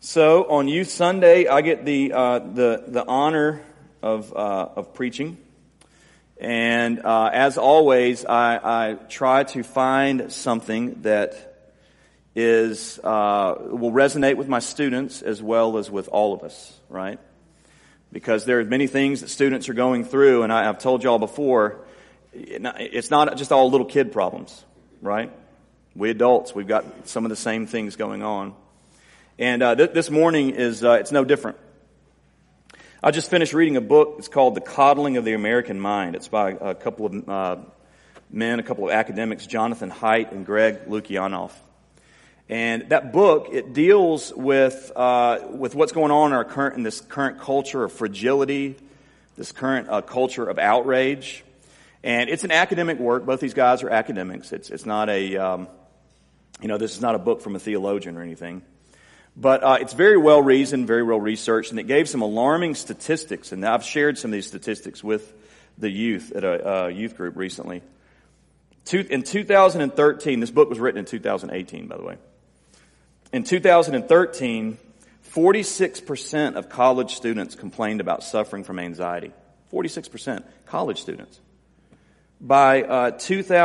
So on Youth Sunday, I get the honor of preaching, and as always, I try to find something that will resonate with my students as well as with all of us, right? Because there are many things that students are going through, and I've told y'all before, it's not just all little kid problems, right? We adults, we've got some of the same things going on. And this morning it's no different. I just finished reading a book. It's called The Coddling of the American Mind. It's by a couple of men, a couple of academics, Jonathan Haidt and Greg Lukianoff. And that book, it deals with what's going on in this current culture of fragility, this current culture of outrage. And it's an academic work. Both these guys are academics. It's not this is not a book from a theologian or anything. But it's very well reasoned, very well researched, and it gave some alarming statistics. And I've shared some of these statistics with the youth at a youth group recently. In 2013, this book was written in 2018, by the way. In 2013, 46% of college students complained about suffering from anxiety. 46%, college students. By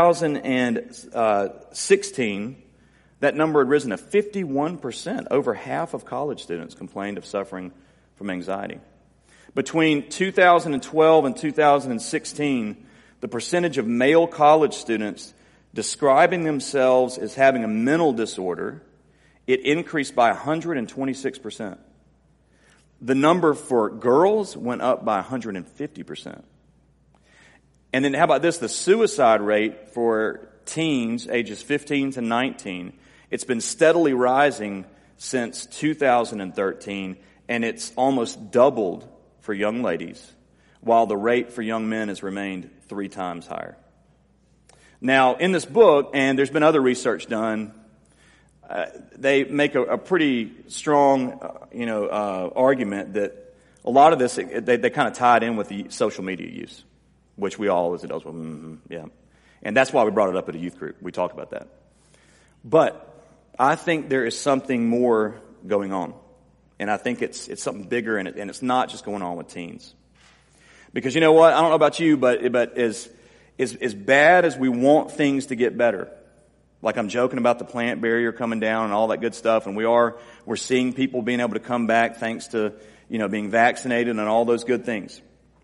2016, that number had risen to 51%. Over half of college students complained of suffering from anxiety. Between 2012 and 2016, the percentage of male college students describing themselves as having a mental disorder, it increased by 126%. The number for girls went up by 150%. And then how about this? The suicide rate for teens ages 15 to 19, it's been steadily rising since 2013, and it's almost doubled for young ladies, while the rate for young men has remained 3 times higher. Now, in this book, and there's been other research done, they make a pretty strong, argument that a lot of this, they kind of tie it in with the social media use, which we all, as adults, yeah. And that's why we brought it up at a youth group. We talked about that. But I think there is something more going on. And I think it's something bigger, and it's not just going on with teens. Because you know what? I don't know about you, but as bad as we want things to get better, like I'm joking about the plant barrier coming down and all that good stuff, and we're seeing people being able to come back thanks to, being vaccinated and all those good things.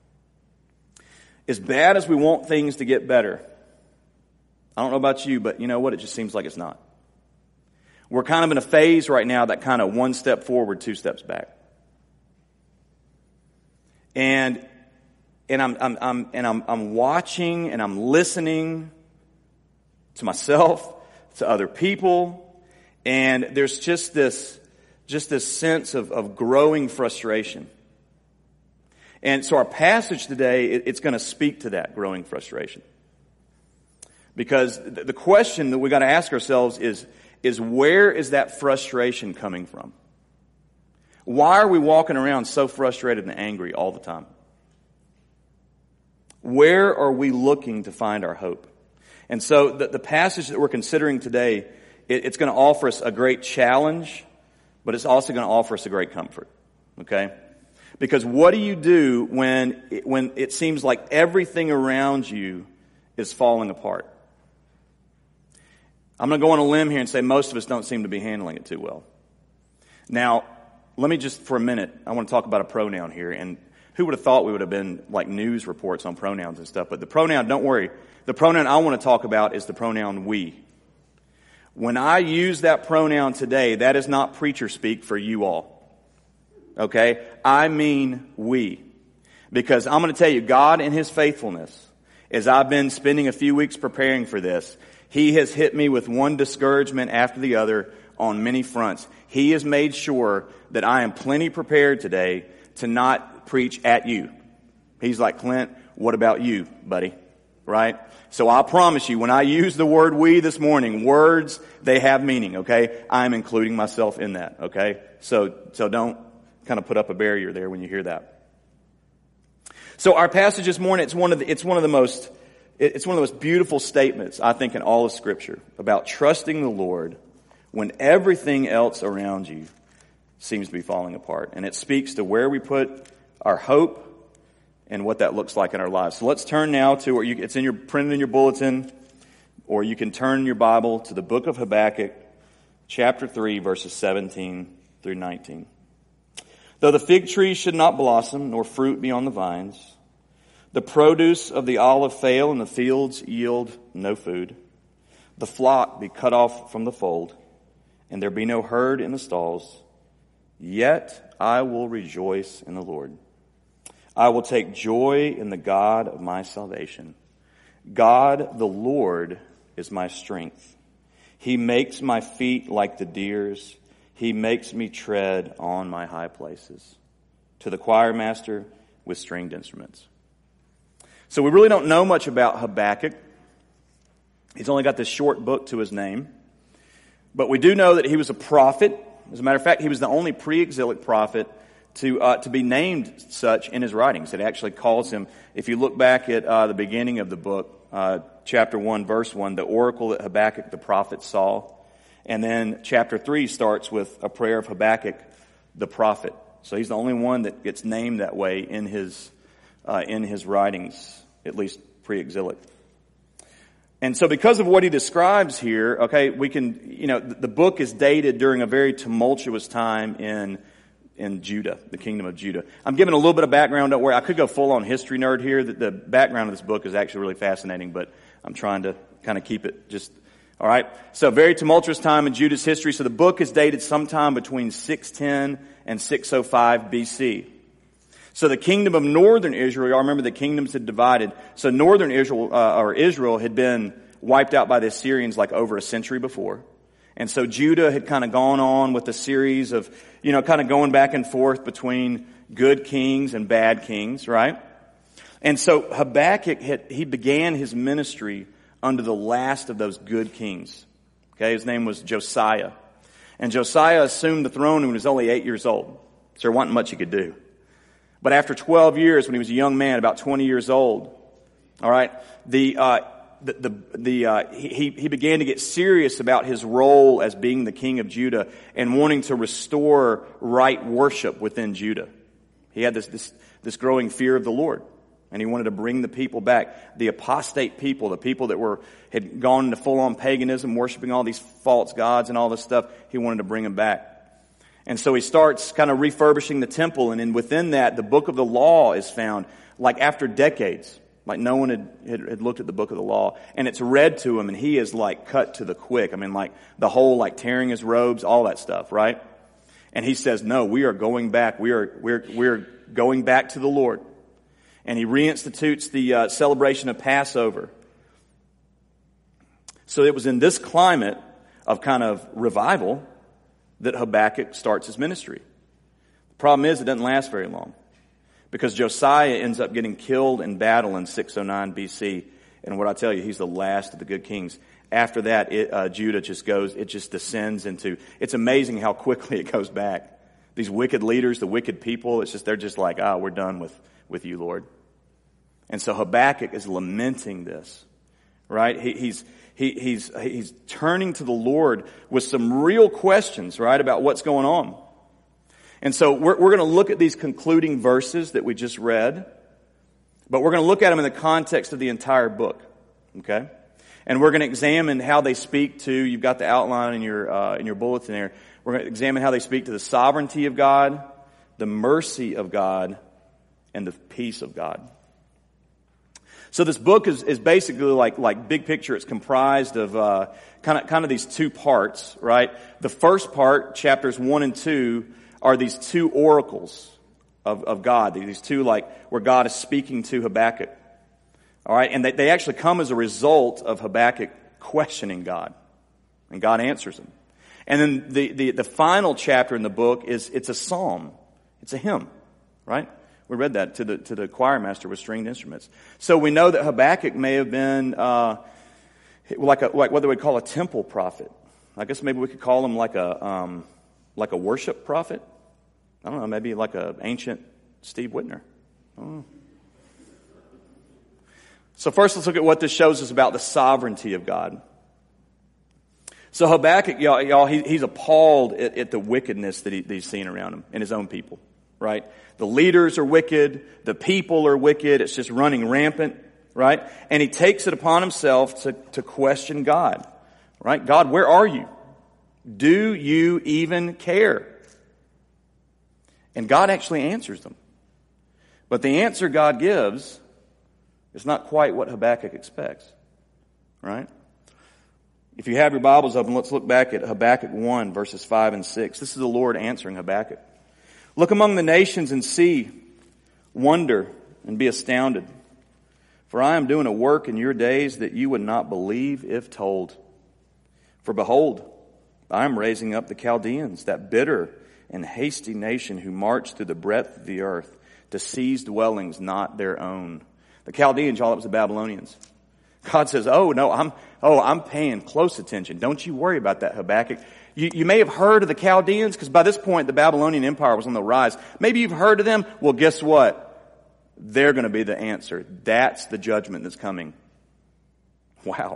As bad as we want things to get better, I don't know about you, but you know what? It just seems like it's not. We're kind of in a phase right now that kind of 1 step forward, 2 steps back. And I'm watching and I'm listening to myself, to other people, and there's just this sense of growing frustration. And so our passage today, it's going to speak to that growing frustration. Because the question that we got to ask ourselves is where is that frustration coming from? Why are we walking around so frustrated and angry all the time? Where are we looking to find our hope? And so the passage that we're considering today, it's going to offer us a great challenge, but it's also going to offer us a great comfort. Okay? Because what do you do when it seems like everything around you is falling apart? I'm going to go on a limb here and say most of us don't seem to be handling it too well. Now, let me just for a minute, I want to talk about a pronoun here. And who would have thought we would have been like news reports on pronouns and stuff? But the pronoun, don't worry. The pronoun I want to talk about is the pronoun we. When I use that pronoun today, that is not preacher speak for you all. Okay? I mean we. Because I'm going to tell you, God in His faithfulness, as I've been spending a few weeks preparing for this, He has hit me with one discouragement after the other on many fronts. He has made sure that I am plenty prepared today to not preach at you. He's like, Clint, what about you, buddy? Right? So I promise you, when I use the word we this morning, words, they have meaning, okay? I'm including myself in that, okay? So don't kind of put up a barrier there when you hear that. So our passage this morning, it's one of the most beautiful statements, I think, in all of Scripture about trusting the Lord when everything else around you seems to be falling apart. And it speaks to where we put our hope and what that looks like in our lives. So let's turn now to where it's printed in your bulletin, or you can turn your Bible to the book of Habakkuk, chapter 3, verses 17 through 19. Though the fig tree should not blossom, nor fruit be on the vines, the produce of the olive fail, and the fields yield no food, the flock be cut off from the fold, and there be no herd in the stalls, yet I will rejoice in the Lord. I will take joy in the God of my salvation. God, the Lord, is my strength. He makes my feet like the deer's. He makes me tread on my high places. To the choir master with stringed instruments. So we really don't know much about Habakkuk. He's only got this short book to his name. But we do know that he was a prophet. As a matter of fact, he was the only pre-exilic prophet to be named such in his writings. It actually calls him, if you look back at the beginning of the book, chapter 1, verse 1, the oracle that Habakkuk the prophet saw. And then chapter 3 starts with a prayer of Habakkuk the prophet. So he's the only one that gets named that way in his writings, at least pre-exilic. And so because of what he describes here, okay, we can, the book is dated during a very tumultuous time in Judah, the kingdom of Judah. I'm giving a little bit of background. Don't worry, I could go full-on history nerd here. The background of this book is actually really fascinating, but I'm trying to kind of keep it just, all right? So very tumultuous time in Judah's history. So the book is dated sometime between 610 and 605 BC. So the kingdom of northern Israel, y'all remember the kingdoms had divided. So northern Israel had been wiped out by the Assyrians like over a century before. And so Judah had kind of gone on with a series of, kind of going back and forth between good kings and bad kings, right? And so Habakkuk, he began his ministry under the last of those good kings. Okay, his name was Josiah. And Josiah assumed the throne when he was only 8 years old. So there wasn't much he could do. But after 12 years, when he was a young man, about 20 years old, all right, he began to get serious about his role as being the king of Judah and wanting to restore right worship within Judah. He had this growing fear of the Lord, and he wanted to bring the people back. The apostate people, the people that had gone into full-on paganism, worshiping all these false gods and all this stuff, he wanted to bring them back. And so he starts kind of refurbishing the temple, and then within that, the book of the law is found, like after decades. Like no one had looked at the book of the law, and it's read to him, and he is like cut to the quick. I mean, like the whole like tearing his robes, all that stuff, right? And he says, "No, we are going back. We're going back to the Lord." And he reinstitutes the celebration of Passover. So it was in this climate of kind of revival that Habakkuk starts his ministry. The problem is it doesn't last very long, because Josiah ends up getting killed in battle in 609 BC. And what I tell you, he's the last of the good kings. After that, Judah just descends into, it's amazing how quickly it goes back. These wicked leaders, the wicked people, they're just like, we're done with you, Lord. And so Habakkuk is lamenting this, right? He's turning to the Lord with some real questions, right, about what's going on. And so we're going to look at these concluding verses that we just read, but we're going to look at them in the context of the entire book, okay? And we're going to examine how they speak to, you've got the outline in your bulletin there, we're going to examine how they speak to the sovereignty of God, the mercy of God, and the peace of God. So this book is basically like big picture. It's comprised of kind of these two parts, right? The first part, chapters 1 and 2, are these two oracles of God. These two where God is speaking to Habakkuk. All right, and they actually come as a result of Habakkuk questioning God, and God answers him. And then the final chapter in the book it's a psalm, it's a hymn, right? We read that to the choir master with stringed instruments. So we know that Habakkuk may have been like what they would call a temple prophet. I guess maybe we could call him like a worship prophet. I don't know, maybe like a ancient Steve Whitner. I don't know. So first let's look at what this shows us about the sovereignty of God. So Habakkuk, y'all, he's appalled at the wickedness that he's seen around him and his own people, right? The leaders are wicked. The people are wicked. It's just running rampant, right? And he takes it upon himself to question God, right? God, where are you? Do you even care? And God actually answers them. But the answer God gives is not quite what Habakkuk expects, right? If you have your Bibles open, let's look back at Habakkuk 1, verses 5 and 6. This is the Lord answering Habakkuk. Look among the nations and see, wonder and be astounded. For I am doing a work in your days that you would not believe if told. For behold, I am raising up the Chaldeans, that bitter and hasty nation who march through the breadth of the earth to seize dwellings not their own. The Chaldeans, y'all, it was the Babylonians. God says, I'm paying close attention. Don't you worry about that, Habakkuk. You may have heard of the Chaldeans, because by this point the Babylonian Empire was on the rise. Maybe you've heard of them. Well, guess what? They're going to be the answer. That's the judgment that's coming. Wow.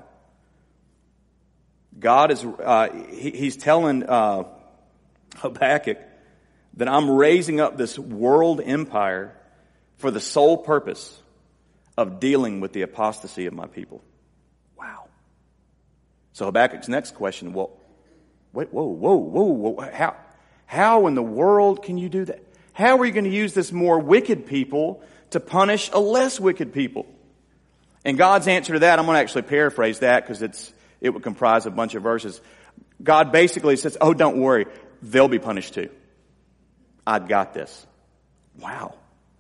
God is, he's telling Habakkuk that I'm raising up this world empire for the sole purpose of dealing with the apostasy of my people. Wow. So Habakkuk's next question, well, wait, whoa. How in the world can you do that? How are you going to use this more wicked people to punish a less wicked people? And God's answer to that, I'm going to actually paraphrase that because it would comprise a bunch of verses. God basically says, oh, don't worry, they'll be punished too. I've got this. Wow.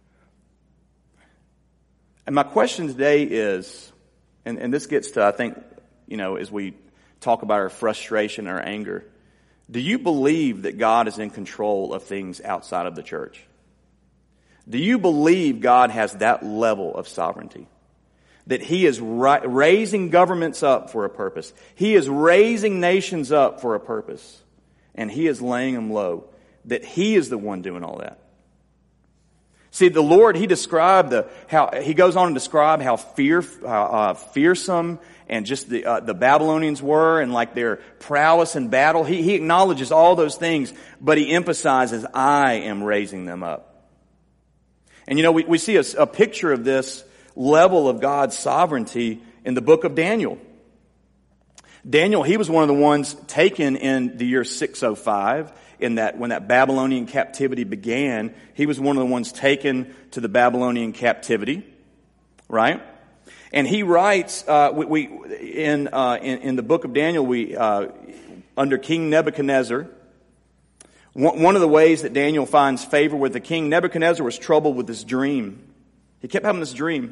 And my question today is, and this gets to, I think, as we talk about our frustration, our anger, do you believe that God is in control of things outside of the church? Do you believe God has that level of sovereignty? That He is raising governments up for a purpose. He is raising nations up for a purpose. And He is laying them low. That He is the one doing all that. See, the Lord, He described He goes on to describe how fearsome and just the Babylonians were and like their prowess in battle. He acknowledges all those things, but He emphasizes, I am raising them up. And we see a picture of this level of God's sovereignty in the book of Daniel. Daniel, he was one of the ones taken in the year 605. When that Babylonian captivity began, he was one of the ones taken to the Babylonian captivity, right? And he writes, in the book of Daniel, under King Nebuchadnezzar, one of the ways that Daniel finds favor with the king, Nebuchadnezzar was troubled with this dream. He kept having this dream.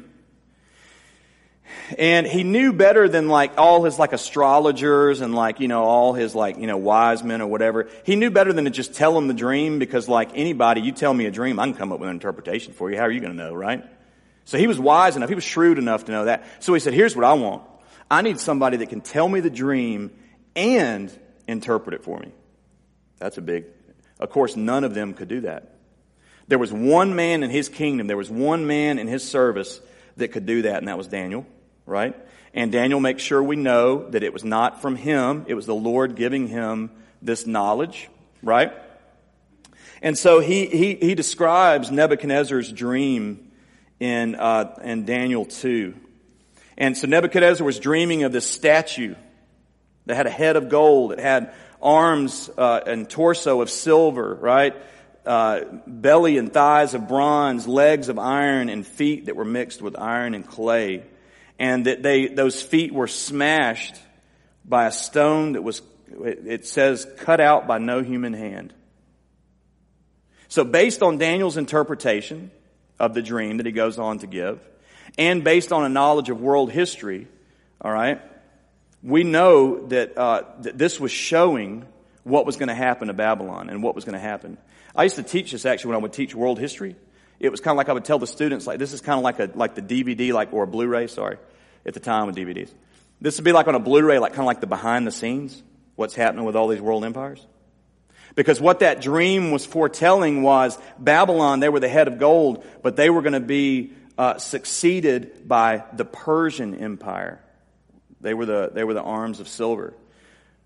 And he knew better than all his astrologers and all his wise men or whatever. He knew better than to just tell him the dream, because anybody, you tell me a dream, I can come up with an interpretation for you. How are you going to know, right? So he was wise enough, he was shrewd enough to know that. So he said, here's what I want. I need somebody that can tell me the dream and interpret it for me. That's of course, none of them could do that. There was one man in his kingdom, there was one man in his service that could do that, and that was Daniel. Right? And Daniel makes sure we know that it was not from him. It was the Lord giving him this knowledge. Right? And so he describes Nebuchadnezzar's dream in Daniel 2. And so Nebuchadnezzar was dreaming of this statue that had a head of gold. It had arms and torso of silver. Right? Belly and thighs of bronze, legs of iron, and feet that were mixed with iron and clay. And that those feet were smashed by a stone that was, it says, cut out by no human hand. So based on Daniel's interpretation of the dream that he goes on to give, and based on a knowledge of world history, all right, we know that that this was showing what was going to happen to Babylon and what was going to happen. I used to teach this actually when I would teach world history. It was kind of like I would tell the students, this is kind of like the DVD, or a Blu-ray, at the time with DVDs. This would be like on a Blu-ray, kind of like the behind the scenes, what's happening with all these world empires. Because what that dream was foretelling was Babylon, they were the head of gold, but they were going to be succeeded by the Persian Empire. They were the arms of silver.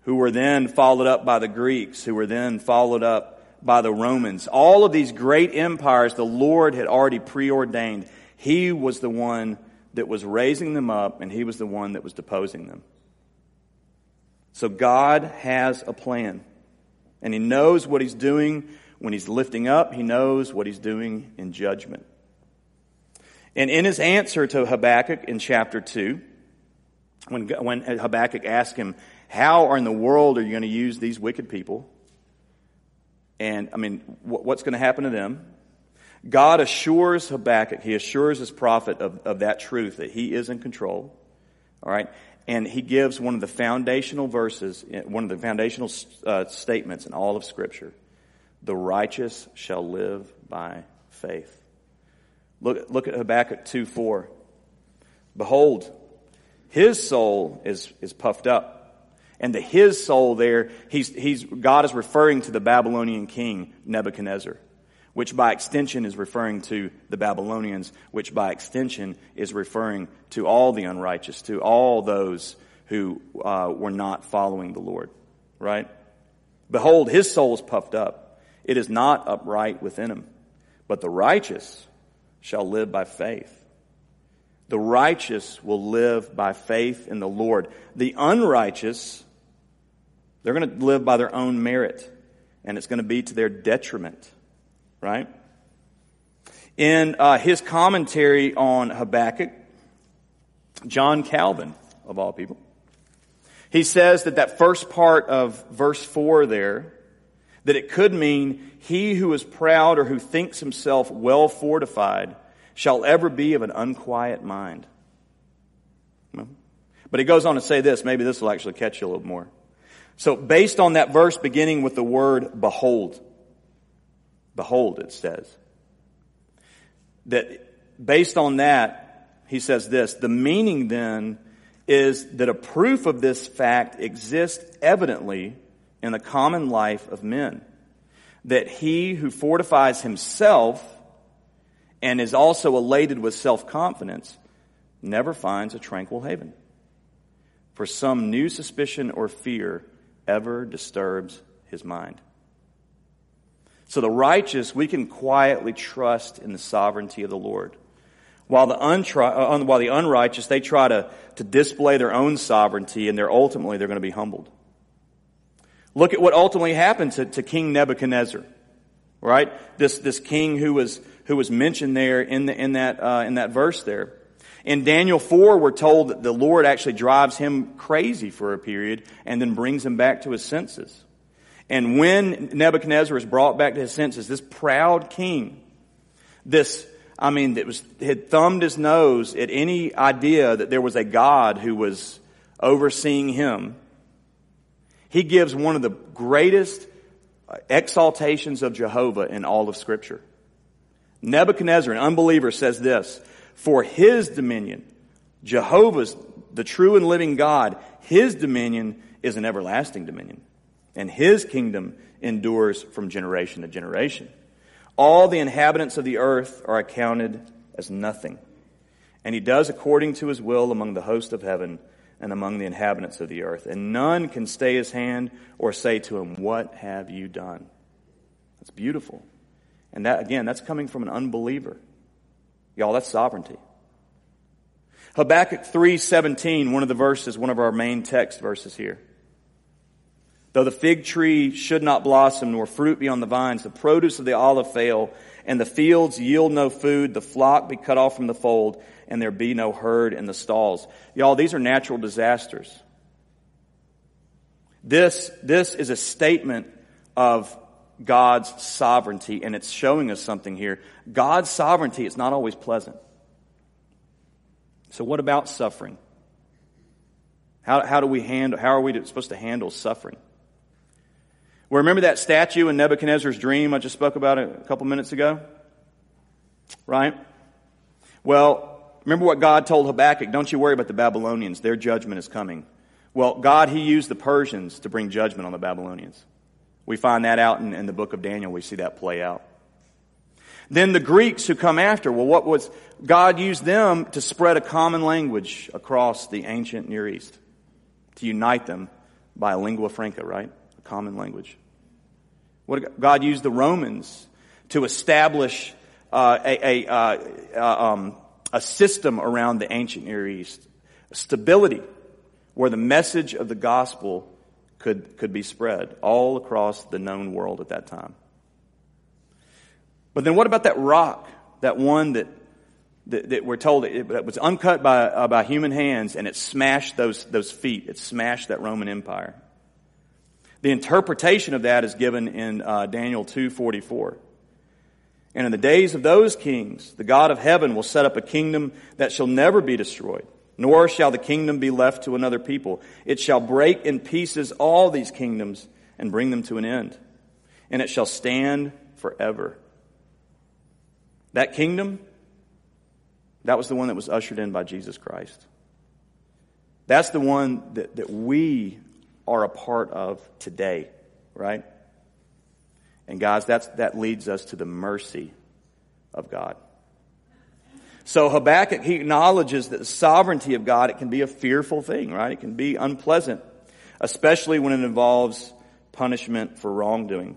who were then followed up by the Greeks, who were then followed up by the Romans. All of these great empires the Lord had already preordained. He was the one that was raising them up, and He was the one that was deposing them. So God has a plan, and He knows what He's doing when He's lifting up. He knows what He's doing in judgment. And in his answer to Habakkuk in chapter 2, when Habakkuk asked him, how in the world are you going to use these wicked people? And, what's going to happen to them? God assures Habakkuk, He assures his prophet of that truth, that He is in control. All right? And He gives one of the foundational verses, one of the foundational statements in all of Scripture. The righteous shall live by faith. Look at Habakkuk 2:4. Behold, his soul is puffed up. And the his soul there, God is referring to the Babylonian king Nebuchadnezzar, which by extension is referring to the Babylonians, which by extension is referring to all the unrighteous, to all those who were not following the Lord. Right? Behold, his soul is puffed up. It is not upright within him. But the righteous shall live by faith. The righteous will live by faith in the Lord. The unrighteous, they're going to live by their own merit, and it's going to be to their detriment. Right? In his commentary on Habakkuk, John Calvin, of all people, he says that first part of verse 4 there, that it could mean, he who is proud or who thinks himself well fortified shall ever be of an unquiet mind. But he goes on to say this, maybe this will actually catch you a little more. So based on that verse beginning with the word behold, it says, that based on that, he says this, the meaning then is that a proof of this fact exists evidently in the common life of men, that he who fortifies himself and is also elated with self-confidence never finds a tranquil haven, for some new suspicion or fear ever disturbs his mind. So the righteous, we can quietly trust in the sovereignty of the Lord, while the unrighteous, they try to display their own sovereignty, and ultimately they're going to be humbled. Look at what ultimately happened to King Nebuchadnezzar, right? This king who was mentioned there in that verse there. In Daniel 4, we're told that the Lord actually drives him crazy for a period and then brings him back to his senses. And when Nebuchadnezzar is brought back to his senses, this proud king, had thumbed his nose at any idea that there was a God who was overseeing him, he gives one of the greatest exaltations of Jehovah in all of Scripture. Nebuchadnezzar, an unbeliever, says this, for his dominion, Jehovah's, the true and living God, his dominion is an everlasting dominion, and his kingdom endures from generation to generation. All the inhabitants of the earth are accounted as nothing, and he does according to his will among the host of heaven and among the inhabitants of the earth. And none can stay his hand or say to him, what have you done? That's beautiful. And that's coming from an unbeliever. Y'all, that's sovereignty. Habakkuk 3:17, one of our main text verses here. Though the fig tree should not blossom, nor fruit be on the vines, the produce of the olive fail, and the fields yield no food, the flock be cut off from the fold, and there be no herd in the stalls. Y'all, these are natural disasters. This is a statement of God's sovereignty, and it's showing us something here. God's sovereignty is not always pleasant. So what about suffering? How are we supposed to handle suffering? Well, remember that statue in Nebuchadnezzar's dream I just spoke about a couple minutes ago? Right? Well, remember what God told Habakkuk, don't you worry about the Babylonians, their judgment is coming. Well, God, He used the Persians to bring judgment on the Babylonians. We find that out in the book of Daniel. We see that play out. Then the Greeks who come after, God used them to spread a common language across the ancient Near East, to unite them by a lingua franca, right? A common language. God used the Romans to establish a system around the ancient Near East, a stability where the message of the gospel could be spread all across the known world at that time. But then what about that rock, that one that we're told that was uncut by human hands, and it smashed those feet, it smashed that Roman Empire? The interpretation of that is given in Daniel 2:44. And in the days of those kings, the God of heaven will set up a kingdom that shall never be destroyed, nor shall the kingdom be left to another people. It shall break in pieces all these kingdoms and bring them to an end, and it shall stand forever. That kingdom, that was the one that was ushered in by Jesus Christ. That's the one that we are a part of today, right? And guys, that leads us to the mercy of God. So Habakkuk, he acknowledges that the sovereignty of God, it can be a fearful thing, right? It can be unpleasant, especially when it involves punishment for wrongdoing,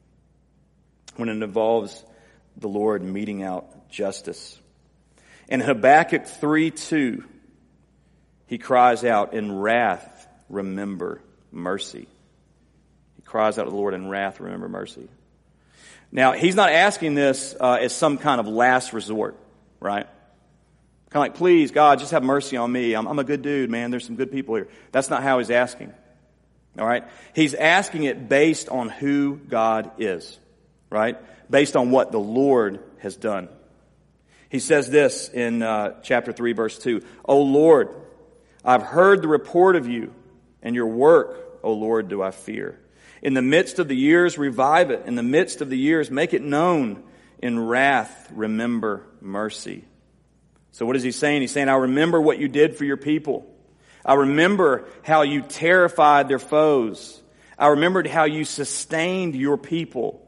when it involves the Lord meting out justice. In Habakkuk 3:2, he cries out, "In wrath, remember mercy." He cries out to the Lord, "In wrath, remember mercy." Now, he's not asking this as some kind of last resort, right? Kind of like, please, God, just have mercy on me. I'm a good dude, man. There's some good people here. That's not how he's asking. All right? He's asking it based on who God is, right? Based on what the Lord has done. He says this in chapter 3, verse 2. "O Lord, I've heard the report of you, and your work, O Lord, do I fear. In the midst of the years, revive it. In the midst of the years, make it known. In wrath, remember mercy." So what is he saying? He's saying, I remember what you did for your people. I remember how you terrified their foes. I remembered how you sustained your people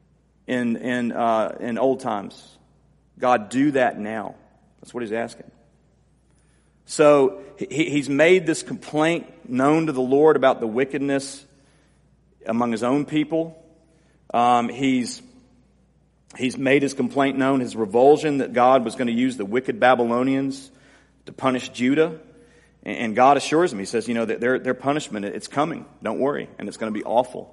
in old times. God, do that now. That's what he's asking. So he's made this complaint known to the Lord about the wickedness among his own people. He's made his complaint known, his revulsion that God was going to use the wicked Babylonians to punish Judah. And God assures him, he says, that their punishment, it's coming. Don't worry. And it's going to be awful.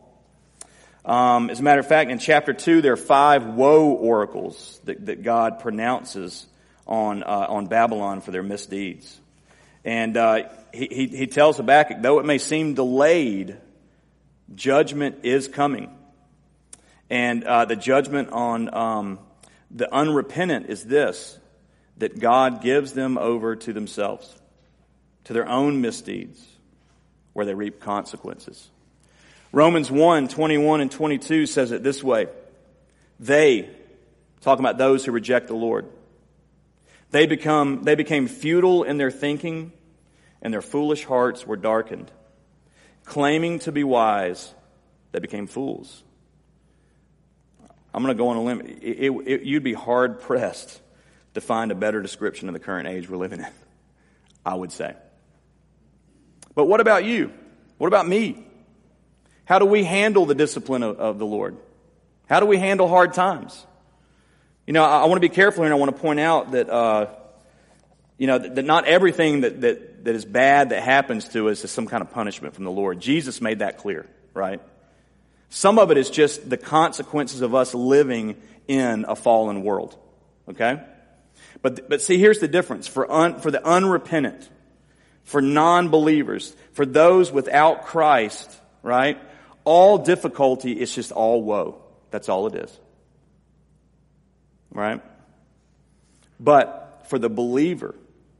As a matter of fact, in chapter 2, there are 5 woe oracles that God pronounces on Babylon for their misdeeds. And he tells Habakkuk, though it may seem delayed, judgment is coming. And the judgment on the unrepentant is this, that God gives them over to themselves, to their own misdeeds, where they reap consequences. Romans 1:21 and 22 says it this way. They, talking about those who reject the Lord, they became futile in their thinking, and their foolish hearts were darkened. Claiming to be wise, they became fools. I'm going to go on a limb. You'd be hard pressed to find a better description of the current age we're living in, I would say. But what about you? What about me? How do we handle the discipline of the Lord? How do we handle hard times? I want to be careful here, and I want to point out that, that not everything that is bad that happens to us is some kind of punishment from the Lord. Jesus made that clear, right? Some of it is just the consequences of us living in a fallen world, okay? But see, here's the difference. For the unrepentant, for non-believers, for those without Christ, right? All difficulty is just all woe. That's all it is. Right? But for the believer,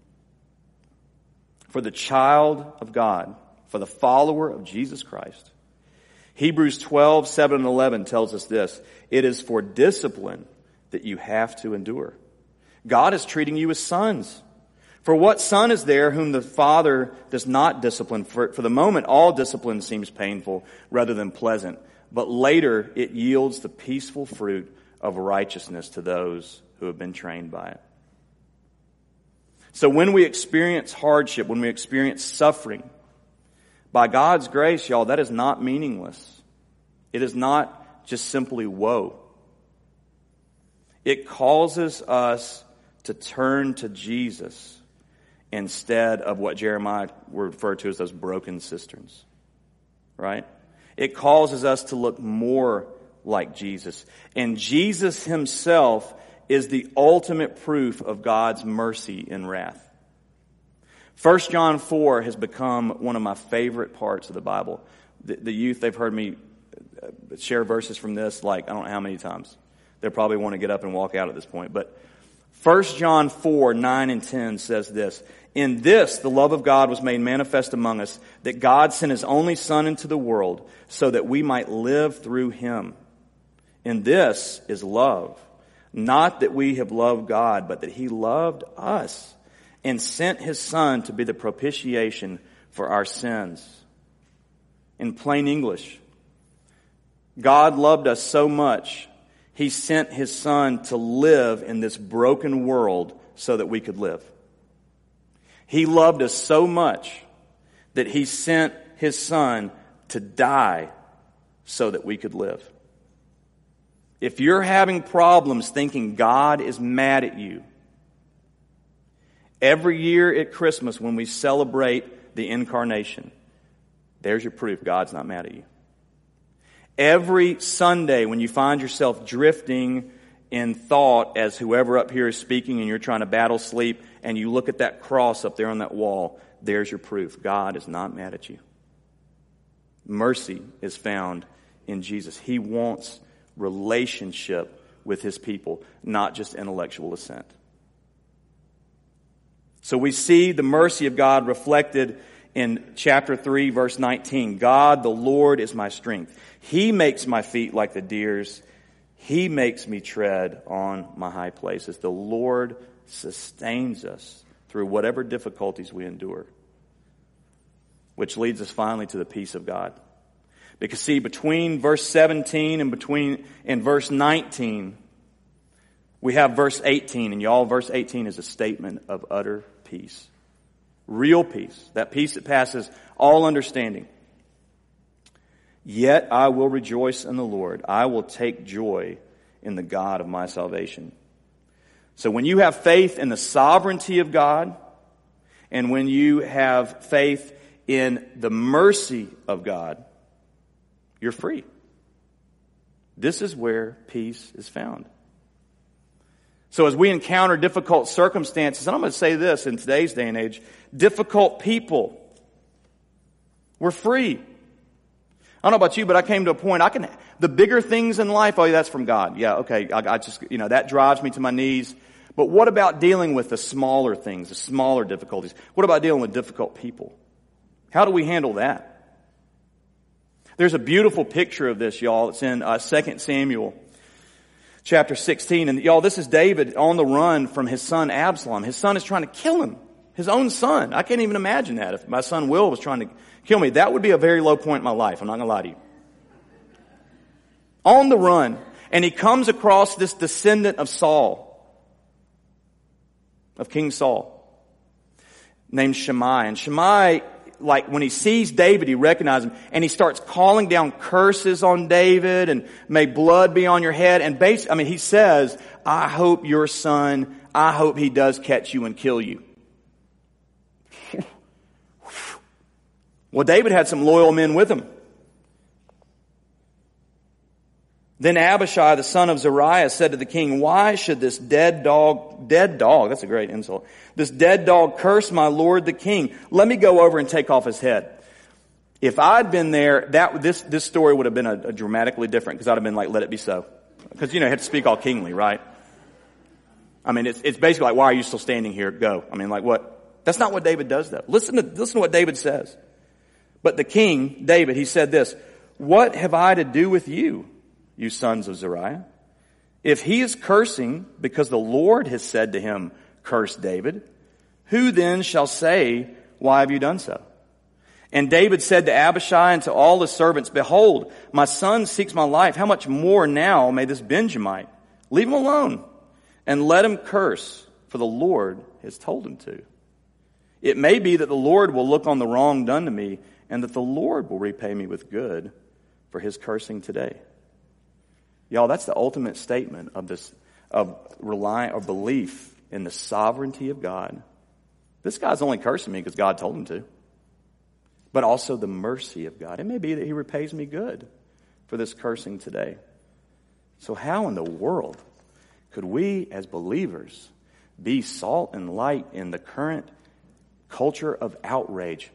for the child of God, for the follower of Jesus Christ, Hebrews 12:7 and 11 tells us this. It is for discipline that you have to endure. God is treating you as sons. For what son is there whom the father does not discipline? For the moment, all discipline seems painful rather than pleasant, but later it yields the peaceful fruit of righteousness to those who have been trained by it. So when we experience hardship, when we experience suffering, By God's grace, y'all, that is not meaningless. It is not just simply woe. It causes us to turn to Jesus instead of what Jeremiah referred to as those broken cisterns. Right? It causes us to look more like Jesus. And Jesus himself is the ultimate proof of God's mercy and wrath. 1 John 4 has become one of my favorite parts of the Bible. The youth, they've heard me share verses from this like I don't know how many times. They'll probably want to get up and walk out at this point. But 1 John 4, 9 and 10 says this, "In this the love of God was made manifest among us, that God sent his only Son into the world so that we might live through him. And this is love, not that we have loved God, but that he loved us and sent his Son to be the propitiation for our sins." In plain English, God loved us so much, he sent his Son to live in this broken world so that we could live. He loved us so much that he sent his Son to die so that we could live. If you're having problems thinking God is mad at you, every year at Christmas when we celebrate the incarnation, there's your proof God's not mad at you. Every Sunday when you find yourself drifting in thought as whoever up here is speaking and you're trying to battle sleep and you look at that cross up there on that wall, there's your proof. God is not mad at you. Mercy is found in Jesus. He wants relationship with his people, not just intellectual assent. So we see the mercy of God reflected in chapter 3, verse 19. God, the Lord, is my strength. He makes my feet like the deer's. He makes me tread on my high places. The Lord sustains us through whatever difficulties we endure. Which leads us finally to the peace of God. Because see, between verse 17 and verse 19, we have verse 18. And y'all, verse 18 is a statement of utter peace. Real peace. That peace that passes all understanding. "Yet I will rejoice in the Lord. I will take joy in the God of my salvation." So when you have faith in the sovereignty of God, and when you have faith in the mercy of God, you're free. This is where peace is found. So as we encounter difficult circumstances, and I'm going to say this in today's day and age, difficult people, we're free. I don't know about you, but I came to a point, the bigger things in life, oh, that's from God. Yeah, okay, I just, that drives me to my knees. But what about dealing with the smaller things, the smaller difficulties? What about dealing with difficult people? How do we handle that? There's a beautiful picture of this, y'all. It's in 2 Samuel chapter 16. And y'all, this is David on the run from his son Absalom. His son is trying to kill him. His own son. I can't even imagine that. If my son Will was trying to kill me, that would be a very low point in my life. I'm not going to lie to you. On the run. And he comes across this descendant of Saul. Of King Saul. Named Shammai. And Shammai, like when he sees David, he recognizes him. And he starts calling down curses on David. And may blood be on your head. And he says, I hope he does catch you and kill you. Well, David had some loyal men with him. Then Abishai, the son of Zeruiah, said to the king, "Why should this dead dog, that's a great insult, this dead dog curse my lord the king? Let me go over and take off his head." If I'd been there, this story would have been a dramatically different, because I'd have been like, let it be so. Because, you have to speak all kingly, right? I mean, it's basically like, why are you still standing here? Go. I mean, like what? That's not what David does, though. Listen to what David says. But the king, David, he said this, "What have I to do with you, you sons of Zeruiah? If he is cursing because the Lord has said to him, 'Curse David,' who then shall say, 'Why have you done so?'" And David said to Abishai and to all his servants, "Behold, my son seeks my life. How much more now may this Benjamite? Leave him alone and let him curse, for the Lord has told him to. It may be that the Lord will look on the wrong done to me and that the Lord will repay me with good for his cursing today. Y'all, that's the ultimate statement of this, of belief in the sovereignty of God. This guy's only cursing me because God told him to. But also the mercy of God. It may be that he repays me good for this cursing today. So how in the world could we as believers be salt and light in the current culture of outrage?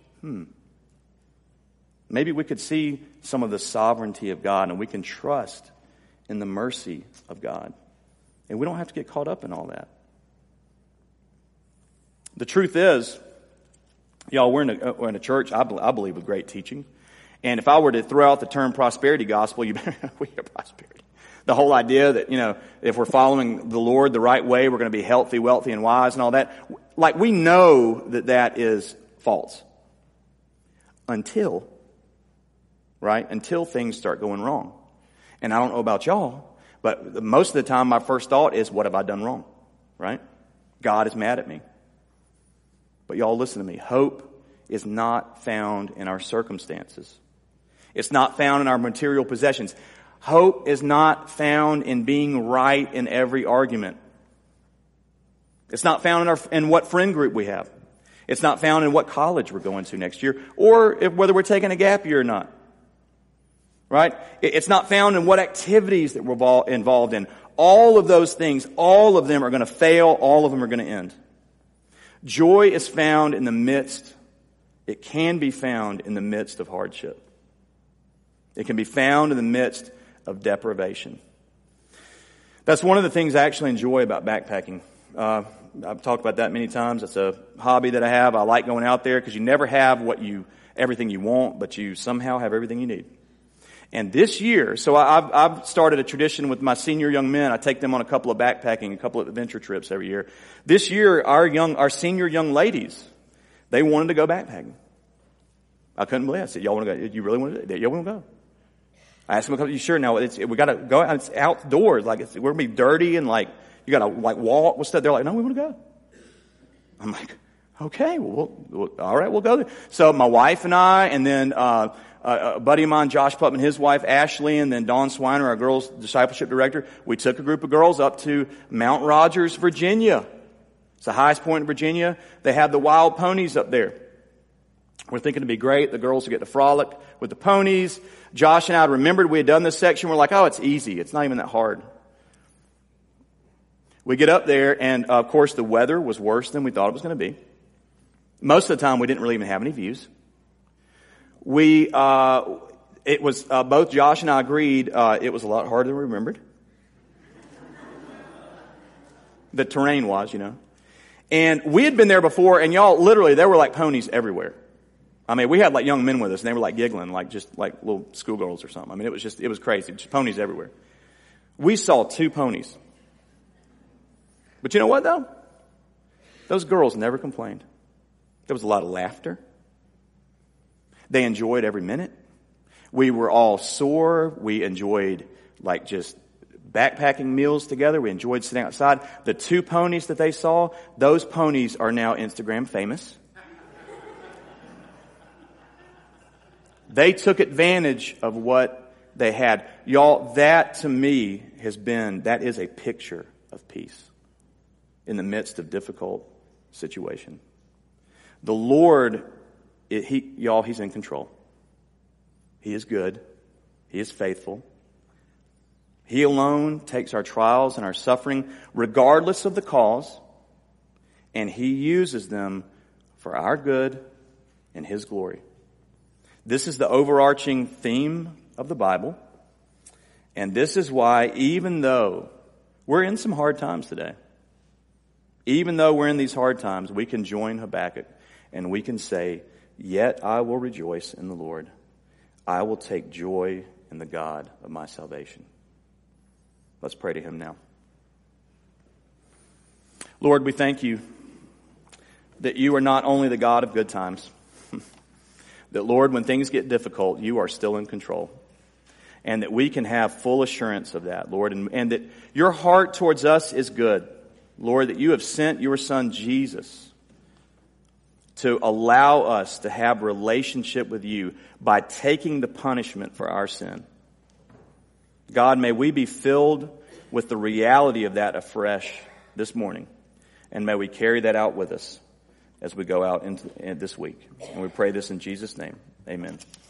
Maybe we could see some of the sovereignty of God, and we can trust in the mercy of God. And we don't have to get caught up in all that. The truth is, y'all, we're in a church, I believe, with great teaching. And if I were to throw out the term prosperity gospel, we hear prosperity. The whole idea that, if we're following the Lord the right way, we're going to be healthy, wealthy, and wise and all that. Like, we know that is false. Until things start going wrong. And I don't know about y'all, but most of the time my first thought is, what have I done wrong? Right? God is mad at me. But y'all, listen to me. Hope is not found in our circumstances. It's not found in our material possessions. Hope is not found in being right in every argument. It's not found in what friend group we have. It's not found in what college we're going to next year, or whether we're taking a gap year or not. Right? It's not found in what activities that we're involved in. All of those things, all of them are going to fail. All of them are going to end. Joy is found in the midst, it can be found in the midst of hardship. It can be found in the midst of deprivation. That's one of the things I actually enjoy about backpacking. I've talked about that many times. It's a hobby that I have. I like going out there because you never have everything you want, but you somehow have everything you need. And this year, so I've started a tradition with my senior young men. I take them on a couple of backpacking, a couple of adventure trips every year. This year, our senior young ladies, they wanted to go backpacking. I couldn't believe it. I said, y'all want to go? You really want to do it? Y'all want to go? I asked them a couple, you sure? No, we got to go. It's outdoors. Like, we're going to be dirty and you got to walk with stuff. They're like, no, we want to go. I'm like, okay, well, all right, we'll go there. So my wife and I, and then, a buddy of mine, Josh Putman, his wife, Ashley, and then Dawn Swiner, our girls' discipleship director, we took a group of girls up to Mount Rogers, Virginia. It's the highest point in Virginia. They have the wild ponies up there. We're thinking it'd be great. The girls would get to frolic with the ponies. Josh and I remembered we had done this section. We're like, oh, it's easy. It's not even that hard. We get up there, and of course the weather was worse than we thought it was going to be. Most of the time we didn't really even have any views. It was both Josh and I agreed it was a lot harder than we remembered. The terrain was, And we had been there before, and y'all, literally, there were like ponies everywhere. I mean, we had like young men with us, and they were like giggling, like just like little schoolgirls or something. I mean, it was crazy. Just ponies everywhere. We saw 2 ponies. But you know what, though? Those girls never complained. There was a lot of laughter. They enjoyed every minute. We were all sore. We enjoyed just backpacking meals together. We enjoyed sitting outside. The 2 ponies that they saw, those ponies are now Instagram famous. They took advantage of what they had. Y'all, that to me that is a picture of peace in the midst of difficult situation. The Lord, He's in control. He is good. He is faithful. He alone takes our trials and our suffering, regardless of the cause, and He uses them for our good and His glory. This is the overarching theme of the Bible, and this is why, even though we're in some hard times today, even though we're in these hard times, we can join Habakkuk and we can say, yet I will rejoice in the Lord. I will take joy in the God of my salvation. Let's pray to Him now. Lord, we thank You that You are not only the God of good times, that, Lord, when things get difficult, You are still in control. And that we can have full assurance of that, Lord, and that Your heart towards us is good. Lord, that You have sent Your Son, Jesus, to allow us to have relationship with you by taking the punishment for our sin. God, may we be filled with the reality of that afresh this morning. And may we carry that out with us as we go out into this week. And we pray this in Jesus' name. Amen.